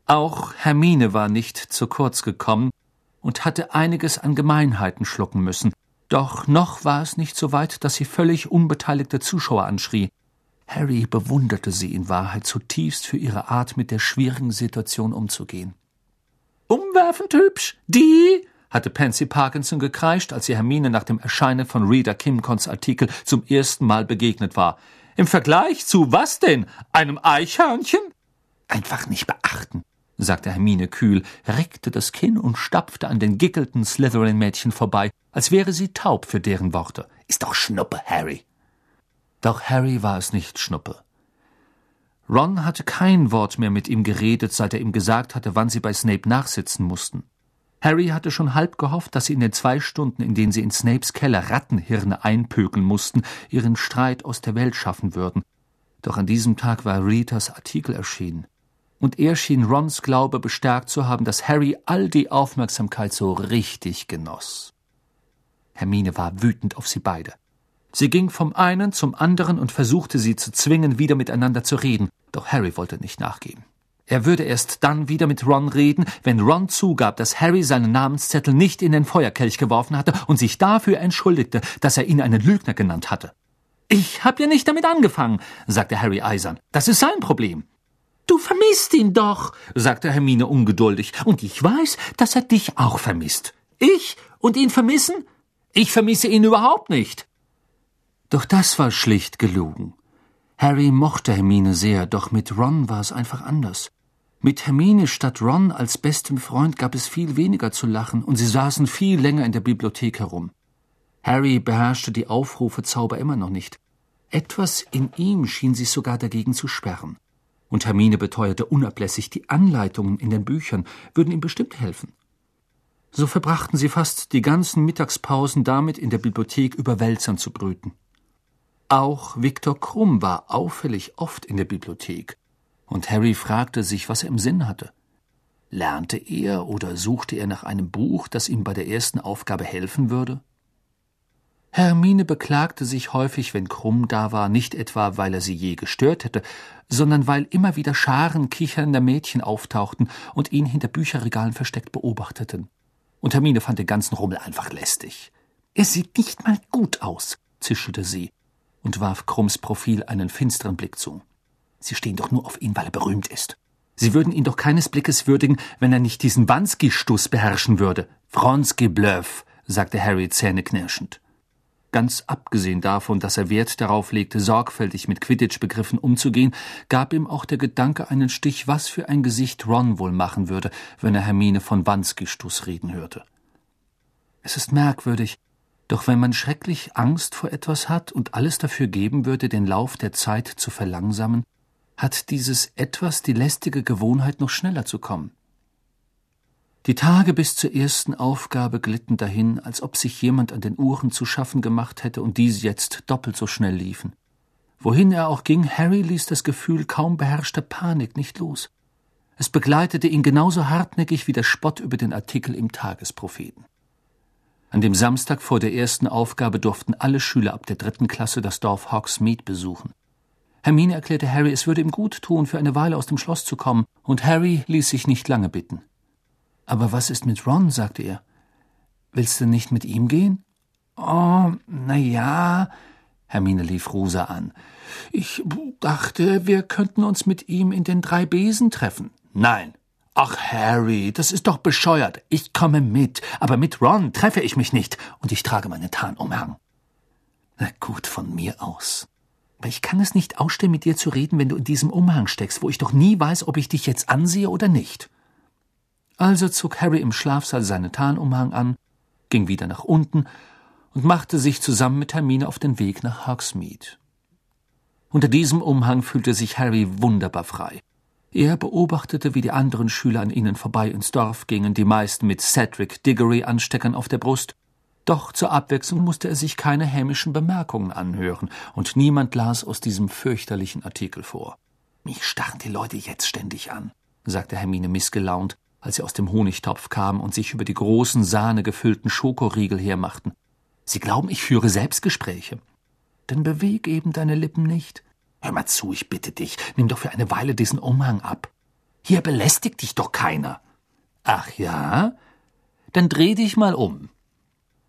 Auch Hermine war nicht zu kurz gekommen und hatte einiges an Gemeinheiten schlucken müssen. Doch noch war es nicht so weit, dass sie völlig unbeteiligte Zuschauer anschrie. Harry bewunderte sie in Wahrheit zutiefst für ihre Art, mit der schwierigen Situation umzugehen. »Umwerfend hübsch, die«, hatte Pansy Parkinson gekreischt, als sie Hermine nach dem Erscheinen von Reader Kimcons Artikel zum ersten Mal begegnet war. »Im Vergleich zu was denn? Einem Eichhörnchen?« »Einfach nicht beachten«, sagte Hermine kühl, reckte das Kinn und stapfte an den gickelnden Slytherin-Mädchen vorbei, als wäre sie taub für deren Worte. »Ist doch Schnuppe, Harry.« Doch Harry war es nicht Schnuppe. Ron hatte kein Wort mehr mit ihm geredet, seit er ihm gesagt hatte, wann sie bei Snape nachsitzen mussten. Harry hatte schon halb gehofft, dass sie in den 2 Stunden, in denen sie in Snapes Keller Rattenhirne einpökeln mussten, ihren Streit aus der Welt schaffen würden. Doch an diesem Tag war Ritas Artikel erschienen. Und er schien Rons Glaube bestärkt zu haben, dass Harry all die Aufmerksamkeit so richtig genoss. Hermine war wütend auf sie beide. Sie ging vom einen zum anderen und versuchte, sie zu zwingen, wieder miteinander zu reden. Doch Harry wollte nicht nachgeben. Er würde erst dann wieder mit Ron reden, wenn Ron zugab, dass Harry seinen Namenszettel nicht in den Feuerkelch geworfen hatte und sich dafür entschuldigte, dass er ihn einen Lügner genannt hatte. »Ich hab ja nicht damit angefangen«, sagte Harry eisern. »Das ist sein Problem.« »Du vermisst ihn doch«, sagte Hermine ungeduldig. »Und ich weiß, dass er dich auch vermisst.« »Ich? Und ihn vermissen? Ich vermisse ihn überhaupt nicht.« Doch das war schlicht gelogen. Harry mochte Hermine sehr, doch mit Ron war es einfach anders. Mit Hermine statt Ron als bestem Freund gab es viel weniger zu lachen und sie saßen viel länger in der Bibliothek herum. Harry beherrschte die Aufrufezauber immer noch nicht. Etwas in ihm schien sich sogar dagegen zu sperren. Und Hermine beteuerte unablässig, die Anleitungen in den Büchern würden ihm bestimmt helfen. So verbrachten sie fast die ganzen Mittagspausen damit, in der Bibliothek über Wälzern zu brüten. Auch Viktor Krumm war auffällig oft in der Bibliothek, und Harry fragte sich, was er im Sinn hatte. Lernte er oder suchte er nach einem Buch, das ihm bei der ersten Aufgabe helfen würde? Hermine beklagte sich häufig, wenn Krumm da war, nicht etwa, weil er sie je gestört hätte, sondern weil immer wieder Scharen kichernder Mädchen auftauchten und ihn hinter Bücherregalen versteckt beobachteten. Und Hermine fand den ganzen Rummel einfach lästig. »Er sieht nicht mal gut aus«, zischelte sie und warf Krumms Profil einen finsteren Blick zu. »Sie stehen doch nur auf ihn, weil er berühmt ist. Sie würden ihn doch keines Blickes würdigen, wenn er nicht diesen Wanski-Stuss beherrschen würde.« »Wronski-Bluff«, sagte Harry zähneknirschend. Ganz abgesehen davon, dass er Wert darauf legte, sorgfältig mit Quidditch-Begriffen umzugehen, gab ihm auch der Gedanke einen Stich, was für ein Gesicht Ron wohl machen würde, wenn er Hermine von Wanski-Stuss reden hörte. Es ist merkwürdig, doch wenn man schrecklich Angst vor etwas hat und alles dafür geben würde, den Lauf der Zeit zu verlangsamen, hat dieses Etwas die lästige Gewohnheit, noch schneller zu kommen. Die Tage bis zur ersten Aufgabe glitten dahin, als ob sich jemand an den Uhren zu schaffen gemacht hätte und diese jetzt doppelt so schnell liefen. Wohin er auch ging, Harry ließ das Gefühl kaum beherrschter Panik nicht los. Es begleitete ihn genauso hartnäckig wie der Spott über den Artikel im Tagespropheten. An dem Samstag vor der ersten Aufgabe durften alle Schüler ab der 3. Klasse das Dorf Hogsmeade besuchen. Hermine erklärte Harry, es würde ihm gut tun, für eine Weile aus dem Schloss zu kommen, und Harry ließ sich nicht lange bitten. »Aber was ist mit Ron?« sagte er. »Willst du nicht mit ihm gehen?« »Oh, na ja«, Hermine lief Rosa an. »Ich dachte, wir könnten uns mit ihm in den 3 Besen treffen.« »Nein.« »Ach, Harry, das ist doch bescheuert. Ich komme mit, aber mit Ron treffe ich mich nicht, und ich trage meinen Tarnumhang.« »Na gut, von mir aus. Aber ich kann es nicht ausstehen, mit dir zu reden, wenn du in diesem Umhang steckst, wo ich doch nie weiß, ob ich dich jetzt ansehe oder nicht.« Also zog Harry im Schlafsaal seinen Tarnumhang an, ging wieder nach unten und machte sich zusammen mit Hermine auf den Weg nach Hogsmeade. Unter diesem Umhang fühlte sich Harry wunderbar frei. Er beobachtete, wie die anderen Schüler an ihnen vorbei ins Dorf gingen, die meisten mit Cedric Diggory-Ansteckern auf der Brust. Doch zur Abwechslung musste er sich keine hämischen Bemerkungen anhören, und niemand las aus diesem fürchterlichen Artikel vor. »Mich starren die Leute jetzt ständig an«, sagte Hermine missgelaunt, als sie aus dem Honigtopf kamen und sich über die großen, sahnegefüllten Schokoriegel hermachten. »Sie glauben, ich führe Selbstgespräche.« »Dann beweg eben deine Lippen nicht. Hör mal zu, ich bitte dich, nimm doch für eine Weile diesen Umhang ab.« Hier belästigt dich doch keiner. Ach ja? Dann dreh dich mal um.